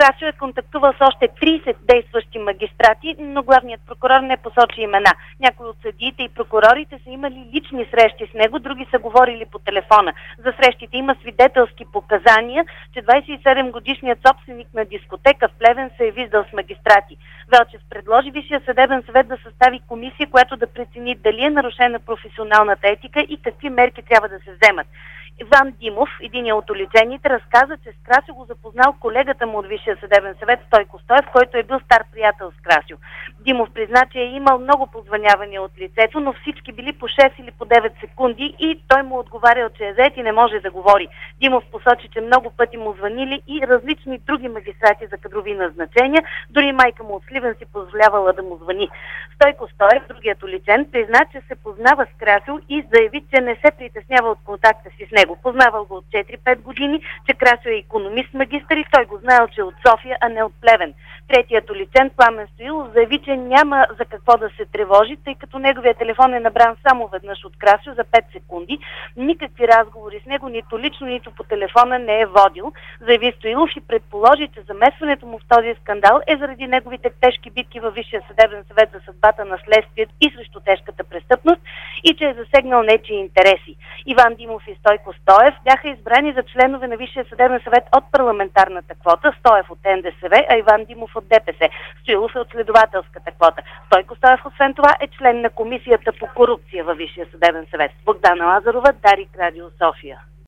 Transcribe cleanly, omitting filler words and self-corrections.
Красьо е контактувал с още 30 действащи магистрати, но главният прокурор не посочи имена. Някои от съдиите и прокурорите са имали лични срещи с него, други са говорили по телефона. За срещите има свидетелски показания, че 27-годишният собственик на дискотека в Плевен се е виждал с магистрати. Велчев предложи Висшия съдебен съвет да състави комисия, която да прецени дали е нарушена професионалната етика и какви мерки трябва да се вземат. Иван Димов, единият от уличените, разказа, че с Красьо го запознал колегата му от Висшия съдебен съвет Стойко Стоев, който е бил стар приятел с Красьо. Димов призна, че е имал много позвънявания от лицето, но всички били по 6 или по 9 секунди и той му отговарял, че е зает и не може да говори. Димов посочи, че много пъти му звънили и различни други магистрати за кадрови назначения, дори майка му от Сливен си позволявала да му звъни. Стойко Стоев, другият уличен, призна, че се познава с Красьо и заяви, че не се притеснява от контакта си с него. Познавал го от 4-5 години, че Красьо е икономист-магистър и той го знаел, че е от София, а не от Плевен. Третият уличен, Пламен Стоилов, заяви, че няма за какво да се тревожи, тъй като неговия телефон е набран само веднъж от Красьо за 5 секунди. Никакви разговори с него, нито лично, нито по телефона не е водил. Заяви Стоилов и предположи, че замесването му в този скандал е заради неговите тежки битки във Висшия съдебен съвет за съдбата на следствието и срещу тежката престъпност и че е засегнал нечии интереси. Иван Димов и Стойко Стоев бяха избрани за членове на Висшия съдебен съвет от парламентарната квота, Стоев от НДСВ, а Иван Димов от ДПС. Стоилов е от следователската квота. Стойко Стоев, освен това, е член на Комисията по корупция във Висшия съдебен съвет. Богдана Лазарова, Дарик, Радио София.